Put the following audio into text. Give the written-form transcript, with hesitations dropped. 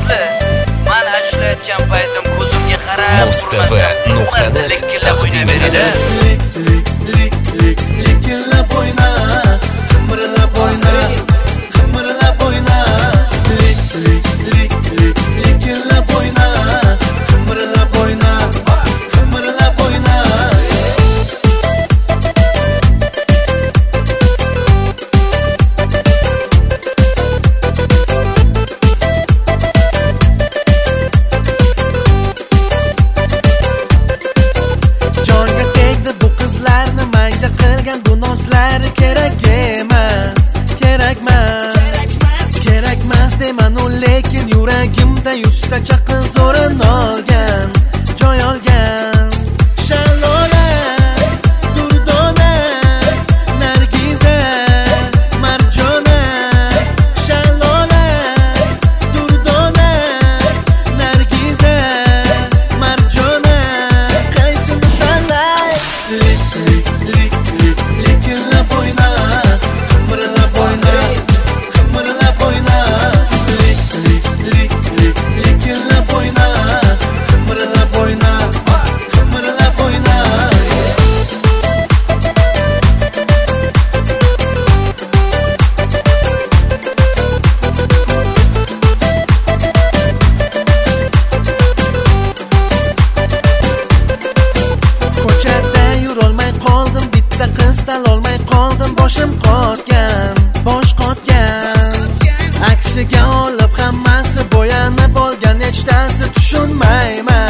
asli. Men ashlayotgan paytim ko'zimga qarab Mustv.net taqdim etadi. Likillab o'yna, qimirlab o'yna, qimirlab o'yna. Likillab o'yna, qimirlab o'yna, qimirlab o'yna. Jonga tegdi bu qizlarni mayda qilgan bu nozlari kerak emas, kerakmas deyman u, lekin yuragimda yuztacha qiz o'rin olgan, joy olgan. Shalola, Durdona, Nargiza, Marjona. Shalola, Durdona, Nargiza, Marjona. Qaysini tanlay? Likillab o'yna, qimirlab o'yna, qimirlab o'yna. Likillab o'yna, qimirlab o'yna, qimirlab o'yna. Ko'chada yurolmay qoldim, bitta qizdan olmay qoldim, boshim qotgan, bosh qotgan. Aksiga olib hammasi bo'yanib olgan, hech narsa tushunmayman.